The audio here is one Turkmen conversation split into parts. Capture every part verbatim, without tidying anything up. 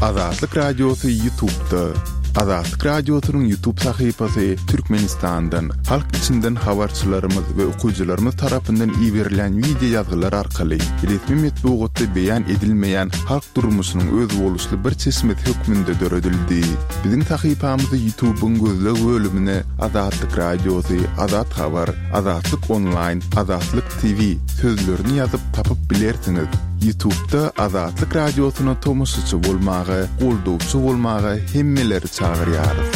Azatlık Radyosu YouTube'da. Azatlık Radyosu'nun YouTube sayfası Türkmenistan'dan, halk içinden habarçılarımız ve okuyucularımız tarafından iyi verilen video yazılar arkalı resmi metbuatda beyan edilmeyen halk durmuşunun öz oluşlu bir çeşmet hükmünde döredildi. Bizim sayfamızı YouTube'un gözlü bölümüne Azatlık Radyosu, Azat Haber, Azatlık Online, Azatlık T V sözlerini yazıp tapıp bilersiniz. YouTube'da Azatlık Radyosu'na tomusçu bolmağı, qolduvçu bolmağı hemmeleri çağırıyarız.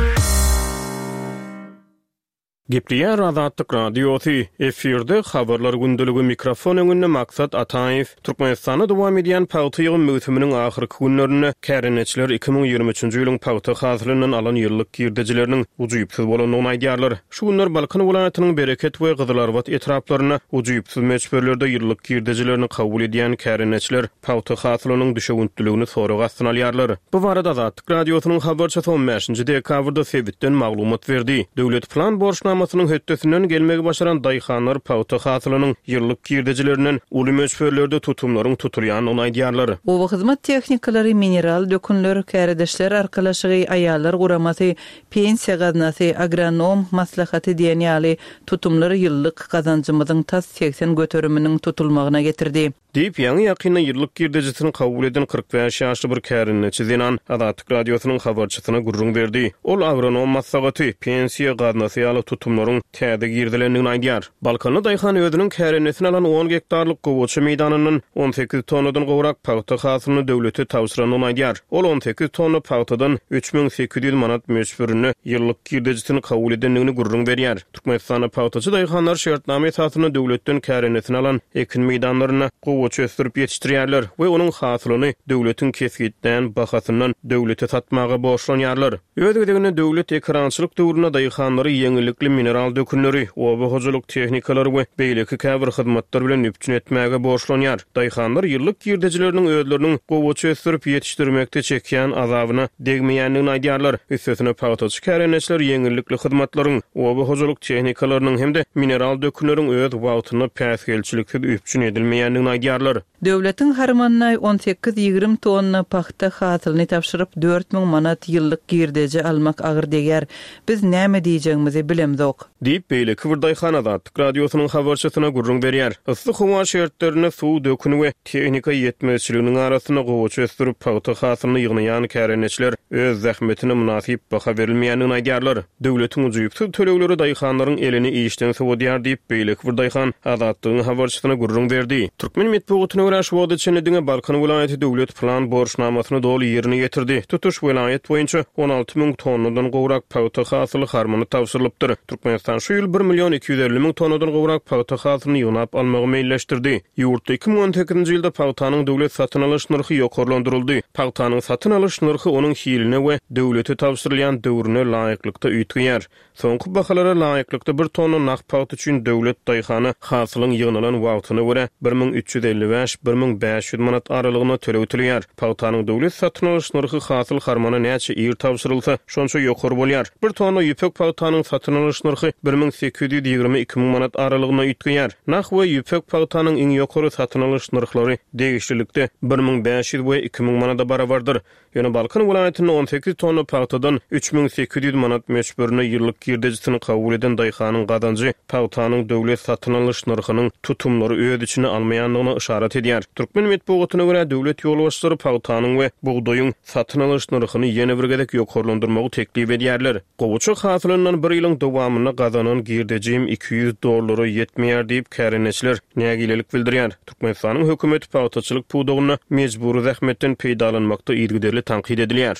Gepliyer Azatlık Radyosu efirde haberler gündülüğü mikrofon önünde Maksat Ataev Türkmenistan'a devam ediyen Pawty ýygyny möhüminiň ahyrky günlerinde kärenetçiler iki bin ýygrimi üçinji ýylyň Pawty hasylynyň alan ýyllyk girdejileriniň ujypsyz bolanyny aýdýarlar. Şu günler Balkan welaýatynyň Bereket we Gyzylarbat etraplaryna ujypsyz meçberlerde ýyllyk girdejilerini kabul edýän kärenetçiler Pawty hasylynyň düşegüntligini soraga asynalýarlar. Bu barada Azatlyk Radiosynyň habarçysy on beşinji dekabrda sebitden maglumat berdi. Döwlet plan borçna Masanyň höttesinden gelmegi başaran daýhanlar Pawty hasylynyň ýyllyk girdejileriniň uly meçberlerde tutumlaryň tutulýan ony aýdýarlar. O hyzmat tehnikalary, mineral dökünler, käredeşler arkalaşygy, aýallar guramasy, pensiýa gaznasy, agronom maslahaty diýen ýaly tutumlary ýyllyk kazanjymyzyň tas seksen göterüminiň tutulmagyna getirdi. Diýip ýa-ni ýakyna ýyllyk girdejisini kabul eden kırk beş ýaşly bir kärenetçi Zenan Azatlyk Radiosynyň habarçysyna gurrun berdi. Ol agronom maslahaty, pensiýa gaznasy ýaly tutumlaryň täze girdilendigini aýdýar. Balkany daýhan özüniň kärenetini alan on hektarlyk gowaçy meýdanynyň on sekiz tonnadan gowrak Pawty hasylyny döwlete tawsyranyny aýdýar. Ol on sekiz tonna Pawtydan üç bin sekiz ýüz manat meçberini ýyllyk girdejisini kabul edendigini gurrun berýär. Türkmenistanyň Pawtyçy daýhanlar şertname esasyna döwletden kärenetini alan ekin meýdanlaryna gowaçy ösdürip ýetişdirýärler we onuň hasylyny döwletiň kesgitden bahasyndan döwlete satmagy borçlanýarlar. Öýdegine döwlet ekrançylyk döwrüne daýhanlary ýeňillikli mineral dökünleri, oba hojalyk tehnikalar we beýleki käbir hyzmatlar bilen üpçün etmäge borçlanýar. Daýhanlar ýyllyk girdejileriniň özleriniň gowaçy ösdürip ýetişdirmekde çekýän azabyna degmeýändigini aýdýarlar. Üstesine Pawtyçy kärenetçiler ýeňillikli hyzmatlaryň, oba hojalyk tehnikalarynyň hemde mineral dökünleriň öz wagtyny päsgelçiliksiz üpçün edilmeýändigini aýdýarlar. Döwletiň harmanyna on sekiz ýygrimi tonna paxta hasylyny tapşyryp dört bin manat ýyllyk girdeji almak agyr diýär. Biz näme diýjeğimizi bilemzok. Diýip beýleki bir daýhan Azatlyk Radiosynyň habarçysyna gurrun berýär. Yssyk howa şertlerine suw dökünü we tehnika ýetmezçiliginiň arasyna gowaçy ösdürip Pawty hasylyny ýygnaýan kärenetçiler öz zähmetine münasip baha berilmeýändigini aýdýarlar. Döwletiň ujypsyz tölegleri daýhanlaryň elini iýişden sowdýar diýip beýleki bir daýhan Azatlygyň habarçysyna gurrun berdi. Türkmen metbuatyna görä şu wagtda çenediňe Balkan welaýaty döwlet plan borçnamasyny doly ýerine getirdi. Tutuş welaýat boýunça on alty ming tonnadan gowrak Pawty hasyly harmany tawsyrylypdyr. Türkmenistan şu ýyl bir milyon iki ýüz elli ming tonnadan gowrak Pawty hasylyny ýynap almagy meýilleşdirdi. Ýurtda iki bin on sekizinji ýylda Pawtynyň döwlet satyn alyş narhy ýokarlandyryldy. Pawtynyň satyn alyş narhy onuň hiline we döwlete tawsyrylýan döwrüne laýyklykda üýtgýär. Soňky bahalara laýyklykda bir tonna nak Pawty üçin döwlet daýhany hasylyň ýygynalan wagtyna görä bir bin üç ýüz elli beş - bir bin beş ýüz manat aralygyna töleýär. Pawtynyň döwlet satyn alyş narhy hasyl harmana näçe ýyl tawsyrylsa, şonça ýokary bolýar. Bir tonna ýüpek Pawtynyň satyn alyş narhy bir bin sekiz ýüz ýygrimi iki ming manat aralygyna üýtgýär. Nak we ýüpek Pawtynyň iň ýokary satyn alyş narhlary degişlilikde bir bin beş ýüz we iki ming manata barabardyr. Ýöne Balkan welaýatynyň on sekiz tonna Pawtydan üç bin sekiz ýüz manat meçberini ýyllyk girdejisini kabul eden daýhanyň gadanjy Pawtynyň döwlet satyn alyş narhynyň tutumlary öz içine almaýandygyna işaret edýär. Türkmen metbuatyna görä döwlet ýolbaşçylary Pawtynyň we buğdoýyň satyn alyş narhyny ýene bir gedek ýokarlandyrmagy teklip edýärler. Gowaçy hasylynyň bir ýylyň dowamyna gazanan girdejim iki yüz dollary ýetmeýär diýip kärenetçiler nägilelik bildirýär. Türkmenistanyň hökümeti Pawtyçylyk puwdogyny mejburi zähmetden peýdalanmakda ýergideli tanqid edilýär.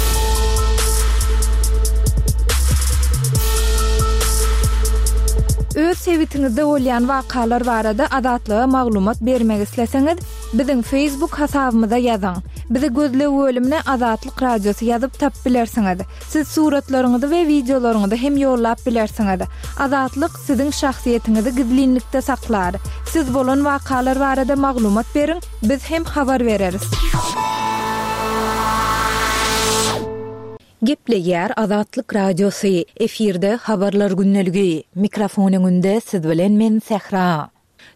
Öz sebitiňizde bolýan wakalar barada adatlyga maglumat bermek isleseňiz, biziň Facebook hasabymyza ýazyň. Bizi gözle bölümine Azatlyk Radiosu ýazyp tap bilersiňiz. Siz suratlaryňyzy we videolaryňyzy hem ýollap bilersiňiz. Azatlyk siziň şahsiýetiniňizi gizlinlikde saklar. Siz bolan wakalar barada maglumat beriň, biz hem habar bereriz. Gepleýär Azatlyk Radiosu efirde habarlar günneligi. Mikrofonyň önünde siz bilen men Sehra.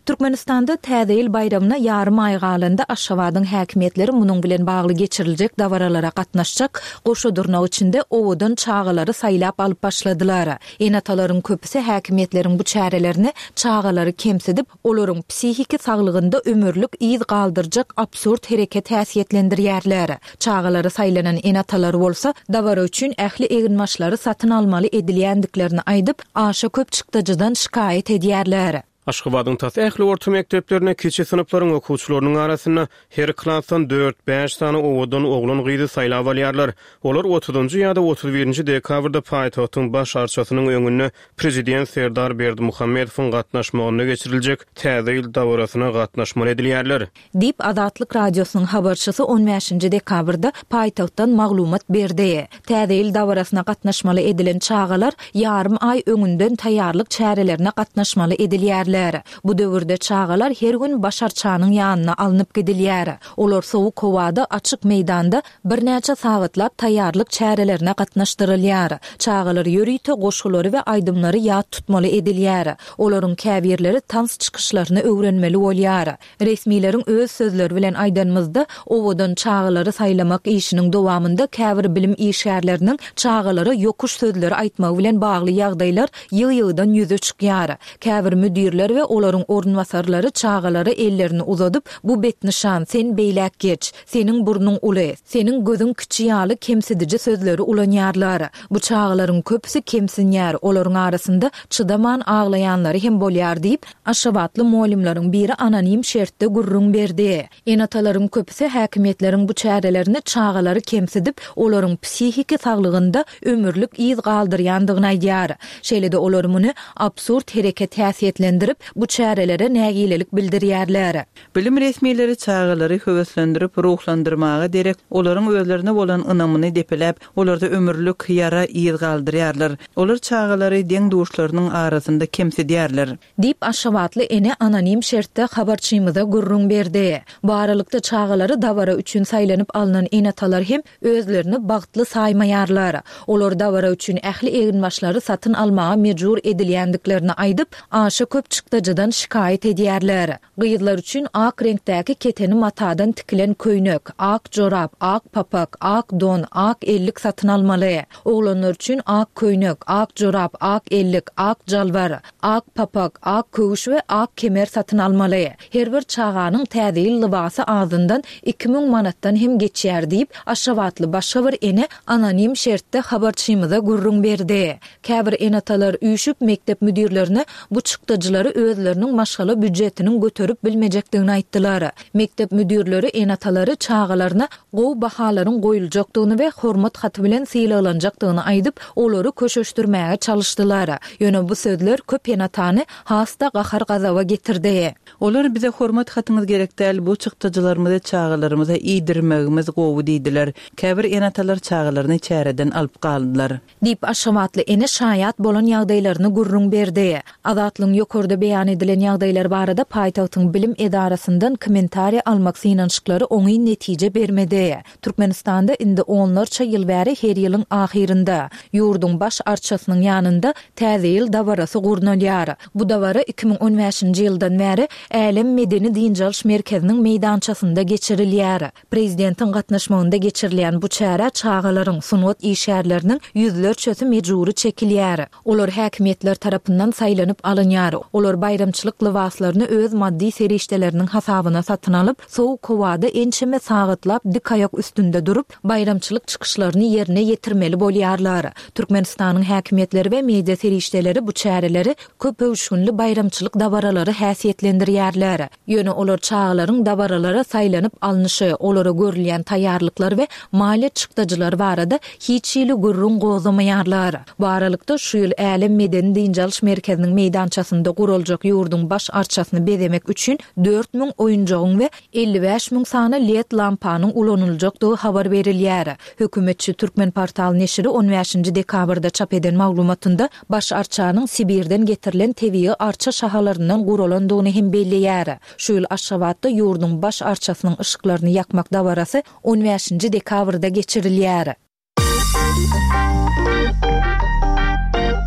Türkmenistanda täze ýyl bayramyna ýarym ay galanda Aşgabatyň häkimetleri munyň bilen bagly geçiriljek dawaralara gatnaşjak. Goşudurnaw içinde owadan çağalary saýlap alyp başladylar. Enatalaryň köpüsi häkimetleriň bu çärelerini çağalary kemsidip, olaryň psihiki saglygynda ömürlük ýyz galdyrjak absurd hereket häsiýetlendirýärler. Çağalary saýlanan enatalar bolsa, dawara üçin ähli eginmaşlary satyn almaly edilýändiklerini aýdyp, aşa köp çykdyjydan şikaýet edýärler. Aşgabatyň tas ähli orta mekdeplerine keçe sınıflaryň okuwçylarynyň arasyna her klassdan dört beş sany owadan oglan gyzy saýlap alýarlar. Olar otuzunçy ýa-da otuz birinçi dekabrda paýtagtyň baş arçasynyň öňünde prezident Serdar Berdimuhammedowyň gatnaşmagyna geçiriljek täze ýyl dawarasyna gatnaşmaly edilýärler. Dip Adatlyk radiosynyň habarçysy on beşinçi dekabrda paýtagtdan maglumat berdi. Täze ýyl dawarasyna gatnaşmaly edilen çağalar ýarym ay öňünden taýýarlyk çärelerine gatnaşmaly edilýär. Bu döwürde çağalar her gün başarçanyň ýanyna alınıp gidilýär. Olar sowuk howada açyk meýdanda bir näçe sagatlap taýýarlyk çärelerine gatnaşdyrylýar. Çağalar ýörüýte goşulary we aýdymlary ýat tutmaly edilýär. Olaryň käbirleri tans çykyşlaryny öwrenmeli bolýar. Resmiýleriň öz sözleri bilen aýdanmyzda owadan çağalary saýlamak işiniň dowamında käbir bilim işgärleriniň çağalara ýokuş sözleri aýtmagy bilen bagly ýagdaýlar ýyl-ýyldan ýüze çykýar. Käbir müdirler we olaryň ornwasarlary çağalary ellerini uzadyp, bu betnişan, sen beýlek geç, seniň burnuň uly, seniň gözüň kiçi ýaly kemsidiji sözleri ulanýarlar. Bu çağalaryň köpüsi kemsinýär, olaryň arasynda çydaman aglaýanlary hem bolýar diýip Aşgabatly muallimlaryň biri anonim şertde gurrun berdi. Enatalaryň köpüsi häkimetleriň bu çärelerini çağalary kemsidip, olaryň psihiki saglygynda ömürlük ýyz galdyrýandygyny aýdýar. Şeýle-de olar muny absurd hereket häsiýetlendirip, bu çärelere nägilelik bildirýärler. Bilim resmiýetleri çağalary höweslendirip ruhlandyrmaga derek olaryň özlerine bolan ynamyny depelep, olarda ömürlük ýara ýyz galdyrýarlar. Olar çağalary deň duşlarynyň arasynda kemsidýärler. Dip Aşgabatly ene anonim şertde habarçymyza gurrun berdi. Baralykda çağalary dawara üçin saýlanyp alynan enatalar hem özlerini bagtly saýmaýarlar. Olar dawara üçin ähli eginmaşlary satyn almaga mejbur edilýändiklerini aýdyp, aşa köp çykdyjydan şikaýet edýärler. Gyýylar üçin ak reňkdäki keteni matadan tikilen köýnek, ak jorap, ak papak, ak don, ak ellik satyn almaly. Oglanlar üçin ak köýnek, ak jorap, ak ellik, ak jalbar, ak papak, ak köwüş we ak kemer satyn almaly. Her bir çağanyň täze ýyl libasy azyndan iki ming manatdan hem geçýär diýip Aşgabatly başga bir ene anonim şertde habarçymyza gurrun berdi. Käbir enatalar üýşüp mektep müdirlerine bu çykdyjylary özleriniň maşgala büdjetiniň göterip bilmejekdigini aýtdylar. Mektep müdirleri enatalary çağalaryna gow bahalaryň goýuljakdygyny we hormat haty bilen syýlanjakdygyny aýdyp, olary köşeşdirmäge çalışdylar. Ýöne bu sözler köp enatany hasta gahar gazaba getirdi. Olar bize hormat hatyňyz gerek däl, bu çykdyjylarymyzy çağalarymyza ýydirmegimiz gowy diýdiler. Käbir enatalar çağalaryny çäreden alyp galdylar. Dip Aşgabatly ene şaýat bolan ýagdaýlaryny gurrun berdi. Adatlyň ýokurda beýan edilen ýagdaýlar barada paýtagtyň bilim edarasyndan kommentariýa almak synançyklary oňy netije bermedi. Türkmenistanda indi onlarça ýyl bäri her ýylyň ahyrynda ýurduň baş arçasynyň ýanynda täze ýyl dawarasy gurnalýar. Bu dawara iki ming on beşinçi ýyldan bäri Älim Medeni Diňjalş merkeziniň meýdançasynda geçirilýär. Prezidentiň gatnaşmagynda geçirilýän bu çäre çağalaryň sunwat işgärleriniň ýüzlerçesi mejburi çekilýär. Olar häkimetler tarapyndan saýlanyp alınýar. Olar bayramçylyk libaslaryny öz maddi serişdeleriniň hasabyna satyn alyp, sowuk howada ençeme sagatlap dik aýak üstünde durup, bayramçylyk çykyşlaryny ýerine ýetirmeli bolýarlar. Türkmenistanyň häkimetleri we media serişdeleri bu çäreleri köp ölçünli bayramçylyk dawaralary häsiýetlendirýärler. Ýöne olar çağalaryň dawaralara saýlanyp alnyşy, olara görülýän taýýarlyklar we maliýe çykdyjylar barada hiç ýyly gurrun gozamaýarlar. Bu aralykda şu ýyl Älim Medeni Diňjalş merkeziniň meýdançasynda guraljak ýurduň baş arçasyny bezemek üçin dört ming oýunjagyň we elli beş ming sany L E D lampanyň ulanyljakdygy habar berilýär. Hökümetçi Türkmen portal neşri on beşinçi dekabrda çap eden maglumatynda baş arçanyň Sibirden getirilen tebii arça şahalaryndan guralandygyny hem belliýär. Şu ýyl Aşgabatda ýurduň baş arçasynyň ışıklaryny ýakmak dawarasy on beşinçi dekabrda geçirilýär.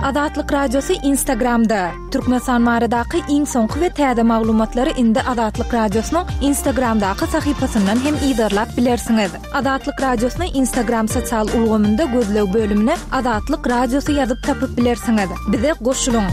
Azatlyk Radiosu Instagramda. Türkmenistan maradaky iň soňky we täze maglumatlary indi Azatlyk Radiosynyň Instagramdaky sahypasyndan hem iýdarlap bilersiňiz. Azatlyk Radiosynyň Instagram sosial ulgamynda gözlew bölümine Azatlyk Radiosu ýazyp tapyp bilersiňiz. Bize goşulyň.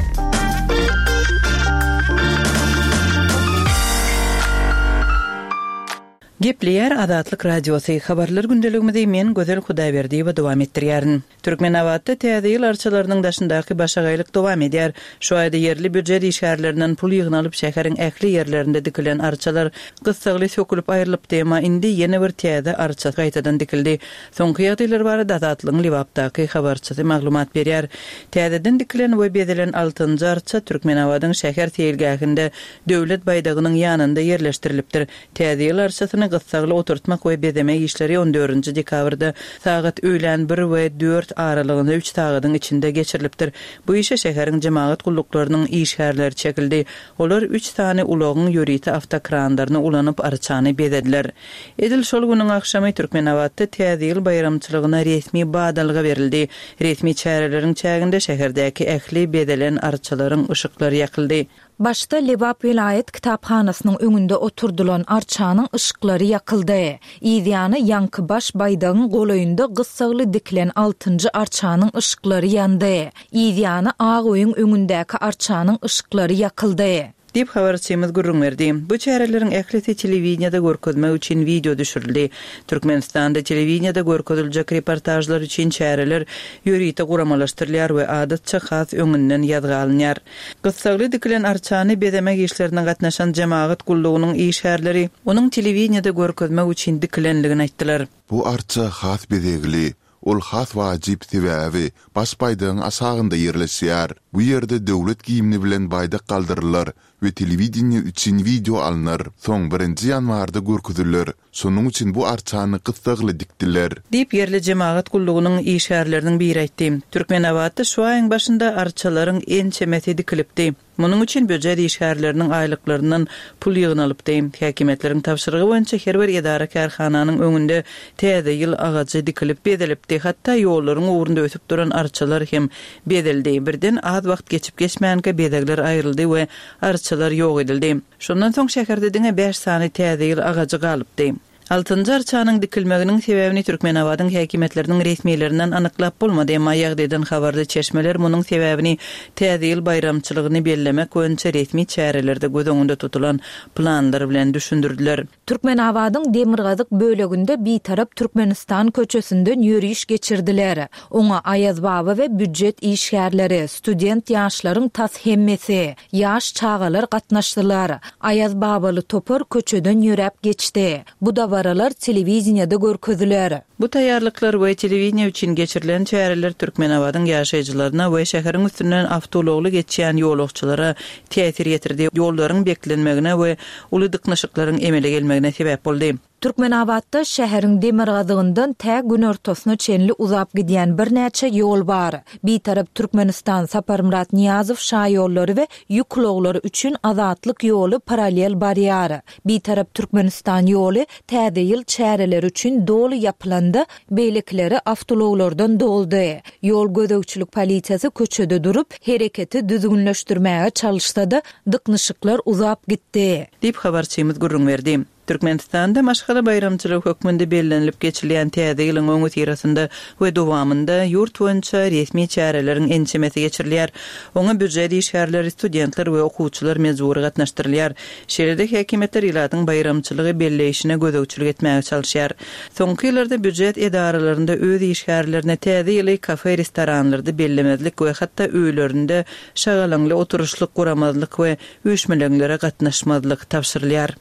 Gepleyer Azatlyk Radiosu habarlar gündeligimizde men Gözel Hudaýberdiýewa dowam etdirýärin. Türkmen awatda täze ýyl arçalarynyň daşyndaky başagaýlyk dowam edýär. Şu aýda yerli büdjet işgärlerinden pul ýygnalyp şäheriň ähli ýerlerinde dikilen arçalar gysgaly sökülip aýrylyp tema indi ýene bir täze arça gaýtadan dikildi. Soňky ýagdaýlar barada Azatlygyň Liwapdaky habarçysy maglumat berýär. Täzeden dikilen we bedelen altynjy arça Türkmen awadyň şäher teýilgähinde döwlet baýdagynyň ýanynda ýerleşdirilipdir. Täze ýyl arçasyny gysgaly oturtmak we bedemek işleri on dördünji dekabrda saat öýlen bir we dört aralygynda üç sagatyň içinde geçirilipdir. Bu işe şäheriň jemaat gulluklarının işgärleri çekildi. Olar üç tane ulagyň ýöriti avtokranlaryny ulanyp arçany bedediler. Edil şol günüň akşamy Türkmen awatda täze ýyl bayramçylygyna resmi badalga berildi. Resmi çäreleriň çäginde şäherdäki ähli bedelen arçalaryň ışıklary ýakyldy. Başta Liwap vilayet kitapxanasynyň öňünde oturdulan arçanyň ışıklary ýakyldy. Ýygyany Ýankybaş baýdagyň golaýynda gysgaly dikilen altynjy arçanyň ışıklary ýandy. Ýygyany Agoýyň öňündäki arçanyň ışıklary ýakyldy. Dip habarçymyz gurrun berdi. Bu çärelerin ählisi telewizionyada görkezmek üçin video düşürildi. Türkmenistanda telewizionyada görkeziljek reportajlar üçin çäreler ýörite guramalaşdyrylýar we adatça has öňünden ýazgalynýar. Gysgaly dikilen arçany bedemek işlerine gatnaşan jemaat gullugynyň işgärleri onuň telewizionyada görkezmek üçin dikilenligini aýtdylar. Bu arça has bedegli ol has wajyp sebäbi baş baýdagyň asagynda ýerleşýär. Bu ýerde döwlet giyimini bilen baýdak galdyrylýar we telewiziony üçin video alınır. Soň birinji ýanwarda görkezilýär. Şonuň üçin bu arçany gysgaly dikdiler. Dip yerli jemaat gullugynyň işgärleriniň biri aýtdy. Türkmen awatda şu aýyň başynda arçalaryň en çemeti dikilipdi. Munyň üçin büdjet işgärleriniň aýlyklaryndan pul ýygnalypdy. Häkimetleriň tapşyrygy boýunça her bir edara karhananyň öňünde täze ýyl agajy dikilip bedelipdi. Hatda ýollaryň uğrunda ötüp duran arçalar hem bedeldi. Birden az wagt geçip geçmänke bedegler aýryldy we arçalar ýok edildi. Şondan soň şäherde diňe beş sany täze ýyl agajy galypdy. Altynjy arçanyň dikilmeginiň sebäbini Türkmen awadyň häkimetleriň resmiýetlerinden anyklap bolmady, emma ýagdaýdan habarda çeşmeler munyň sebäbini täze ýyl bayramçylygyny bellemek boýunça resmi çärelerde göz öňünde tutulan planlar bilen düşündirdiler. Türkmen awadyň Demirgazyk böleginde bir tarap Türkmenistan köçesinde ýörüş geçirdiler. Oňa Aýaz baba we büdjet işgärleri, student ýaşlaryň tas hemmesi, ýaş çagalar gatnaşdylar. Aýaz babaly topar köçeden ýörep geçdi. Bu da baralar telewizionyada görkezilýär. Bu taýýarlyklar we telewiziony üçin geçirilen çäreler Türkmen awadyň ýaşaýjylaryna we şäheriň üstünden awtologly geçýän ýolagçylara täsir ýetirdi. Ýollaryň beklenmegine we uly dyknaşyklaryň emele gelmegine sebäp boldy. Türkmen awatda şäheriň Demirgazygyndan tä gün ortasyna çenli uzap gidýän bir näçe ýol bar. Bir tarap Türkmenistan Saparmurat Niýazow şaý ýollary we ýüklöglary üçin azatlyk ýoly paralel barýar. Bir tarap Türkmenistan ýoly täze ýyl çäreler üçin doly ýapylandy, beýlekleri awtologlardan doldy. Ýol gözegçilik polisiýasy köçede durup hereketi düzgünleşdirmäge çalışsa-da dyknyşyklar uzap gitdi. Dip habarçymyz gurrun berdi. Türkmenistanda maşgala bayramçylyk hökmünde bellenilip geçilen täze ýylyň öňü tirasynda we dowamında ýurt boýunça resmi çäreleriň ençemesi geçirilýär. Oňa büdjet işgärleri, studentler we okuwçylar mezuri gatnaşdyrylýar. Şeýlede häkimetler ýylatyň bayramçylygy belleýişine gözegçilik etmäge çalışýar. Soňky ýyllarda büdjet edarlarynda öz işgärlerine täze ýyly kafe, restoranlarda bellemezlik we hatda öýlerinde şagalanly oturuşlyk guramazlyk we üýşmeleňlere gatnaşmazlyk tapşyrylýar.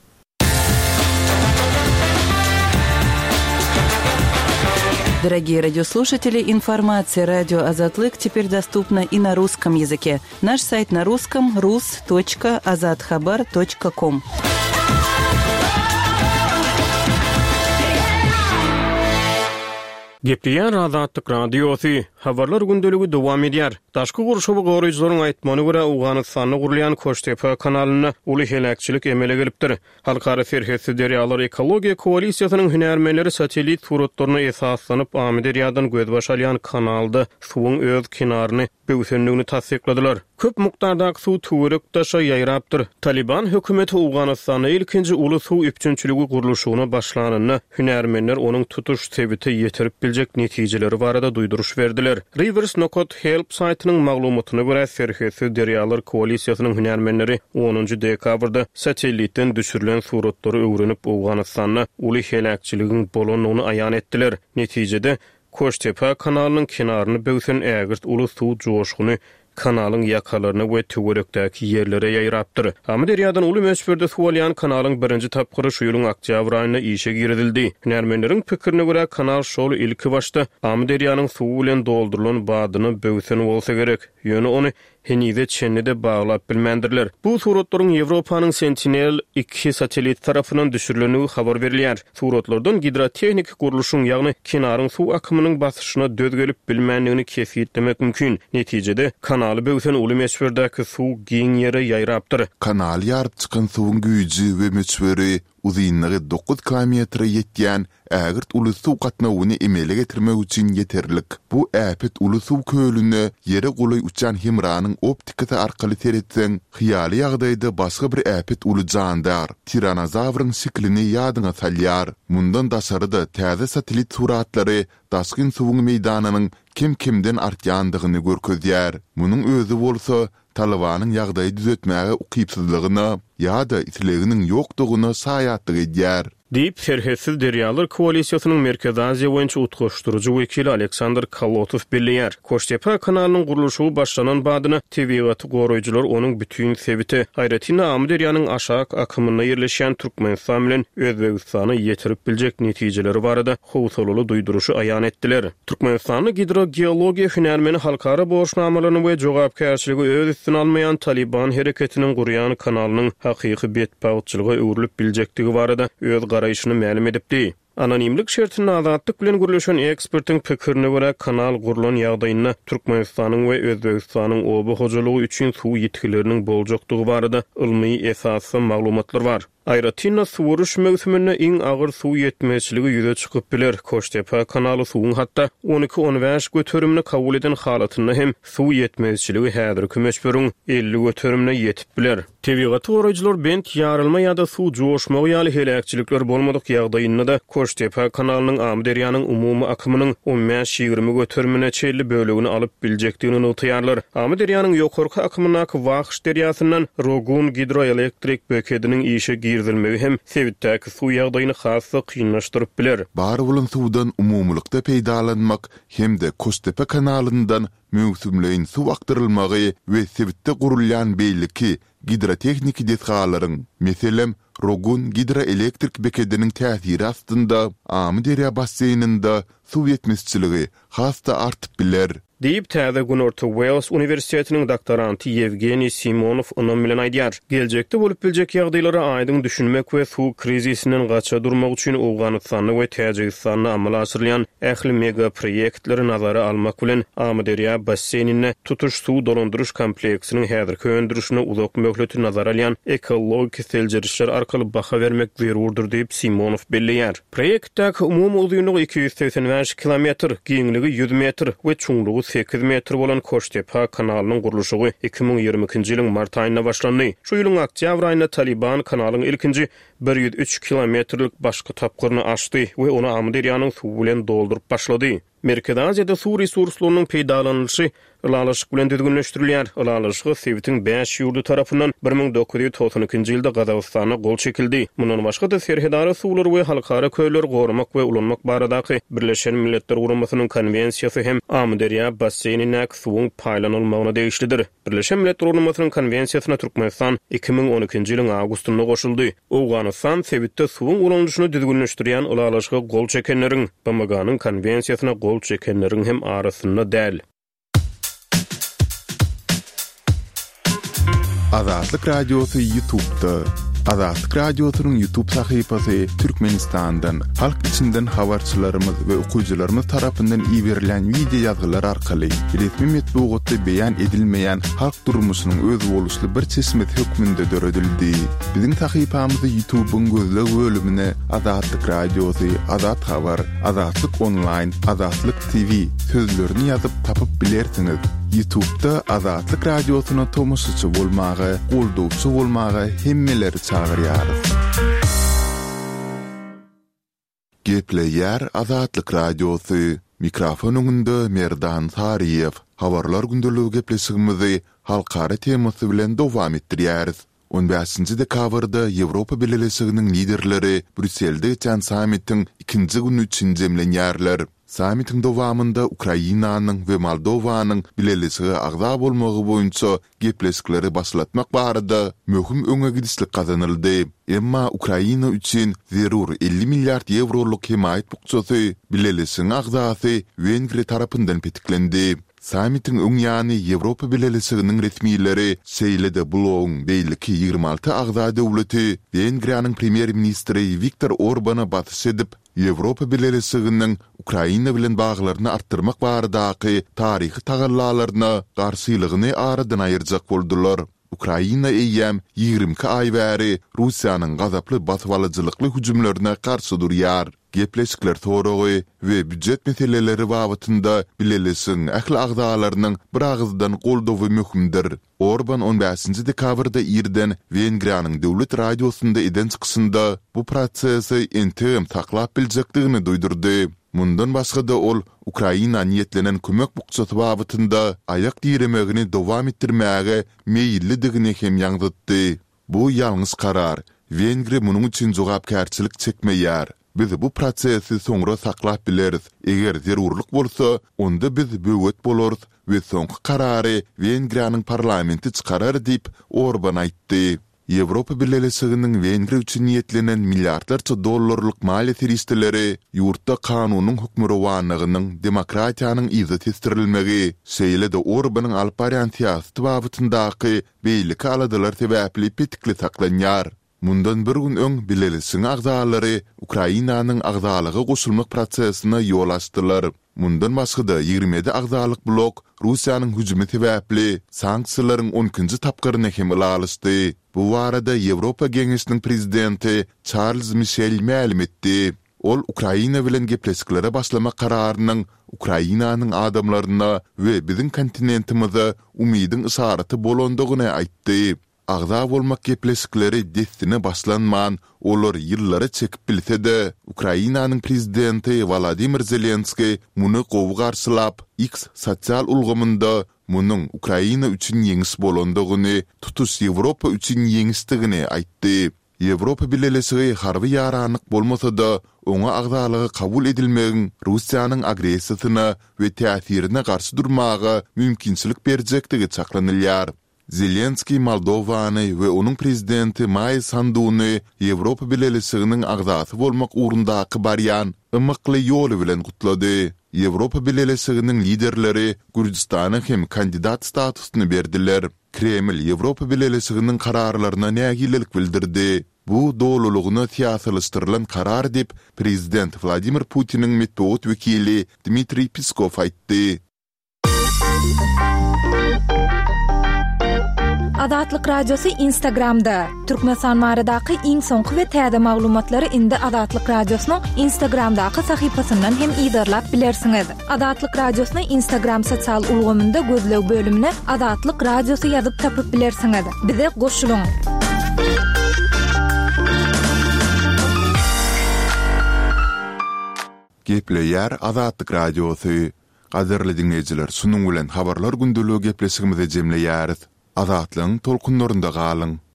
Дорогие радиослушатели, информация радио Азатлык теперь доступна и на русском языке. Наш сайт на русском рус точка азатхабар точка ком. Gepleýär Azatlyk Radiosu Habarlar gündölügi dowam edýär. Daşky gurşuby goraýjylaryň aýtmagyna görä Awganystanda gurulýan Koçtepe kanalyna uly helakçylyk emele gelipdir. Halkara Ferhesi Deryalar Ekologiya Koalisiýasynyň hünärmenleri satelit suratlaryna esaslanyp Amederýadan göz başalýan kanalda suwuň öz kinaryny böwsenligini tasdikladylar. Köp mukdardaky suw töwerek daşa ýaýrapdyr. Taliban hökümeti Awganystanda ilkinji uly suw üpçünçiligi guruluşyna başlanyny hünärmenler onuň tutuş sebiti ýetirip biljek netijeleri barada duýduruş berdiler. Rivers Nokot Help saýtynyň maglumatyna görä Ferhesi Deryalar Koalisiýasynyň hünärmenleri onuncu dekabrda satelitden düşürilen suratlary öwrenip Awganystanda uly helakçylygyň bolanyny aýan etdiler. Netijede Koçtepe kanalynyň kinaryny böwsen ägirt uly suw joşguny kanalyň ýakalaryna we töwerekdäki ýerlere ýaýrapdyr. Amederýadan uly meşhurde suwalýan kanalyň birinji tapgyry şu ýylyň oktýabr aýyna işe girildi. Hünärmenleriň pikirine görä kanal şol ilki başda Amederýanyň suw bilen doldurulan badyny böwsen bolsa gerek. Ýöne ony henide çennide baglap bilmendirler. Bu suratlaryň Ýewropanyň Sentinel iki satelit tarapyndan düşürilenigi habar berilýär. Suratlardan hidrotehnik guruluşyň ýagny kinaryň suw akymynyň basyşyna döz gelip bilmenligini kesitlemek mümkin. Netijede kanaly böwsen uly meşhurdäki suw giň ýere ýaýrapdyr. Kanal ýaryp çykan suwuň güýji we meşhuri uzunlygy dokuz kilometr ýetýän ägirt uly suw gatnawyny emele getirmek üçin ýeterlik. Bu äpet uly suw kölüne ýere goly uçan himranyň optikasy arkaly seretseň, hyýaly ýagdaýda başga bir äpet uly jandar, tiranozawryň şeklini ýadyňa salýar. Mundan daşarıda täze satelit suratlary daşkyn suwuň meýdanynyň kim-kimden artýandygyny görkezýär. Munyň özü bolsa Talibanyň ýagdaýy düzeltmäge ukypsyzlygyna ýa-da isleginiň ýokdugyna saýatlyk edýär. Diýip Ferhesi Deryalar Koalisiýasynyň Merkez Aziýa boýunça utgaşdyryjy wekili Aleksandr Kalotow bilýär. Koçtepe kanalynyň guruluşy başlanan badyna tebigaty goraýjylar onuň bütün sebiti Hayratina Amederýanyň aşak akymyna ýerleşen Türkmenistan bilen Özbegistany ýetirip biljek netijeleri barada howsalaly duýduruşy aýan etdiler. Türkmenistanyň hidrogeologiýa hünärmeni halkara borçnamalaryny we jogapkärçiligi öz üstüne almayan Taliban hereketiniň gurýan kanalynyň hakyky betpagçylyga öwrülip biljekdigi barada öz garaýyşyny ma'lum edipdi. Anonimlik şertini azatlyk bilen gürleşen ekspertiň pikirine görä kanal gurulan ýagdaýyna Türkmenistanyň we Özbegistanyň oba hojalygy üçin suw ýetkileriniň boljakdygy barada ilmi esasy maglumatlar bar. Ayratina suwuruş mewsümine iň agyr suw ýetmezçiligi ýüze çykyp biler. Koçtepe kanaly suwuň hatda on iki on beş götürümini kabul eden halatyny hem suw ýetmezçiligi häzirki meşhurun elli götürümine ýetip biler. Tebigaty goraýjylar bent ýarylma ýa-da suw joşmagy ýaly helakçylyklar bolmadyk ýagdaýynda da Koçtepe kanalynyň Amederýanyň umumy akymynyň on beş ýygrimi götürümine çelli bölegini alyp biljekdigini unutýarlar. Amederýanyň ýokarky akymynaky Wagş derýasyndan Rogun hidroelektrik bekediniň işe girdilmegi hem sebitdäki suw ýagdaýyny hasy kynlaşdyryp biler. Bar bolan suwdan umumlykda peýdalanmak hem-de Koçtepe kanalyndan mewsümleýin suw aktyrylmagy we sebitde gurulýan beýliki hidrotehnik detgalaryň, meselem Rogun hidroelektrik bekediniň täsiri astynda Amederýa basseýninde suw ýetmezçiligi hasda artyp biler. Diýip täze Günorta Wales Universitetiniň doktoranty Yevgeniy Simonov onuň bilen aýdýar. Geljekde bolup biljek ýagdaýlara aýdyň düşünmek we suw krizisinden gaça durmak üçin Awganystany we Täjikistany amala asyrlayan ähli mega proýektleri nazara almak bilen Amederýa basseýnine tutuş suw dolandyryş kompleksiniň häzirki öndürüşine uzak möhleti nazara alýan ekologik seljerişler arkaly baha bermek zerurdur diýip Simonov belleýär. Proýektdäki umumy uzunlygy iki ýüz seksen beş kilometr, giňligi yüz metr we çuňlugy sekiz metr bolan Koçtepe kanalynyň guruluşy iki ming ýygrimi ikinji ýylyň mart aýynda başlandy. Şu ýylyň oktýabr aýynda Taliban kanalyň ilkinji bir yüz üç kilometrlik başga tapgyryny açdy we onu Amederýanyň suw bilen doldurup başlady. Merkez Aziýada suw resurslarynyň peýdalanýyşy ılalaşyk bilen düzgünleşdirilýär. Ilalaşyk Sewitiň beş ýurdu tarapyndan bir ming dokuz ýüz toksan ikinji ýylda Gazagystana gol çekildi. Mundan başga da serhedara suwlar we halkara köýler gorumak we ulanmak baradaky Birleşen Milletler Guramasynyň konvensiýasy hem Amederýa basseýnine suwuň paýlanylmagyna degişlidir. Birleşen Milletler Guramasynyň konvensiýasyna Türkmenistan iki ming on ikinji ýylyň awgustynda goşuldy. Awganystan Sewitde suwuň ulanýyşyny düzgünleşdirýän ılalaşyk gol çekenleriň B M G-nyň konvensiýasyna gol çekenleriň hem arasynda däl. Azatlyk radiosu YouTube'da Azatlyk Radiosynyň YouTube sahypasy Türkmenistandan halk içinden habarçylarymyz we okuyjylarymyz tarapyndan iýerilen video ýazgylar arkaly resmi metbuatda beýan edilmeýän halk durmuşynyň öz boluşly bir çeşmet hökmünde döredildi. Biziň sahypamyzy YouTube'un gözle bölümine Azatlyk Radiosy, Azat Habar, Azatlyk Online, Azatlyk T V sözlerini ýazyp tapyp bilersiňiz. YouTube'da Azatlyk Radiosyna tomoşçy bolmagy, goldowçy bolmagy hemmeleri çağırýar. Gepleýär Azatlyk Radiosy. Mikrofon öňünde Merdan Tariýew. Habarlar gündöligi gepleşigimizi halkara temasy bilen dowam etdirýäris. on beşinji dekabrda Ýewropa Birleşiginiň liderleri Brüsselde geçen sammitiň ikinji güni üçin jemlenýärler. Sammitiň dowamında Ukrainanyň we Moldowanyň birleşigi agza bolmagy boýunça gepleşikleri başlatmak barada möhüm öňe gidişlik kazanyldy. Emma Ukraina üçin zerur elli milliard euroluk himayet bukçasy birleşigiň agzasy Wengriýa tarapyndan petiklendi. Sammitiň öň ýany Ýewropa Birleşiginiň resmiýetleri şeýlede buloň beýleki ýygrima alty agza döwleti Wengriýanyň premier ministri Viktor Orbana batys edip Ýewropa Birleşiginiň Ukraina bilen baglaryny artdyrmak baradaky taryhy tagallalaryna garşylygyny aradan aýyrjak boldular. Ukraina eýem ýygrima aý bäri Russiýanyň gazaply batwalyjylykly hüjümlerine garşy durýar. Gepleşikler toragy we büdjet meseleleri wagtynda birleşigiň ähli agzalarynyň bir agzdan goldawy möhümdir. Orban on beşinji dekabrda ýerden Wengriýanyň döwlet radiosunda eden çykysynda bu prosesi entegim taklap biljekdigini duýdurdy. Mundan başga-da ol Ukraina niýetlenen kömek bukçasy wagtynda aýak diýremegini dowam etdirmäge meýillidigini hem ýaňdytdy. Bu ýalňyz karar. Wengri munyň üçin jogapkärçilik çekmeýär. Biz bu prosesi soňra saklap bileriz. Eger zerurlyk bolsa, onda biz böwet bolarys we soňky karary Wengriýanyň parlamenti çykarar diýip Orban aýtdy. Ýewropa Birleşiginiň Wengriýa üçin niýetlenen milliardlarça dollarlyk maliýet risteleri ýurtda kanunyň hukmurawanlygynyň, demokratiýanyň izet etdirilmegi, şeýle-de Orbanyň alyp barýan siýasaty wagtyndaky beýleki aladalar sebäpli petikli saklanýar. Mundan bir gün öň birleşigiň agzalary Ukrainanyň agzalygy goşulmak prosesine ýol açdylar. Mundan başga-da ýygrima agzalyk blok Russiýanyň hüjümi sebäpli sanksiýalaryň on ikinji tapgyryna hem alysdy. Bu barada Ýewropa Geňeşiniň prezidenti Charles Michel ma'lum etdi. Ol Ukraina bilen gepleşiklere başlamak kararynyň Ukrainanyň adamlaryna we biziň kontinentimize umydyň ysaraty bolandygyny aýtdy. Agza bolmak gepleşikleri destine başlanman, olar ýyllary çekip bilse-de, Ukrainanyň prezidenti Volodymyr Zelenski muny gowy garşylap, X sosial ulgamynda munyň Ukraina üçin ýeňis bolandygyny, tutuş Ýewropa üçin ýeňisdigini aýtdy. Ýewropa Birleşigi harby ýaranlyk bolmasa-da, oňa agzalygy kabul edilmegiň Russiýanyň agresiýasyna we täsirine garşy durmagy mümkinçilik berjektigi çaklanylýar. Zelenski Moldowany we onuň prezidenti May Sanduny Ýewropa Birleşiginiň agzasy bolmak ugrundaky barýan ymykly ýoly bilen gutlady. Ýewropa Birleşiginiň liderleri Gürjistana hem kandidat statusyny berdiler. Kreml Ýewropa Birleşiginiň kararlaryna nägilelik bildirdi. Bu dowlulugyny siýasalaşdyrylan karar diýip prezident Vladimir Putiniň metbuat wekili Dmitri Peskov aýtdy. Azatlyk Radiosu Instagramda. Türkmenistan maradaky iň soňky we täze maglumatlary indi Azatlyk Radiosynyň Instagramdaky sahypasyndan hem ýydarlap bilersiňiz. Azatlyk Radiosynyň Instagram sosial ulgamynda gözleg bölümine Azatlyk Radiosu ýazyp tapyp bilersiňiz. Bize goşulyň. Gepleýär Azatlyk Radiosu. Gaderli dinleýijiler, şunuň bilen habarlar gündöligi gepleşigimizi jemleýäris. Azatlyň tolkunlarynda galyň.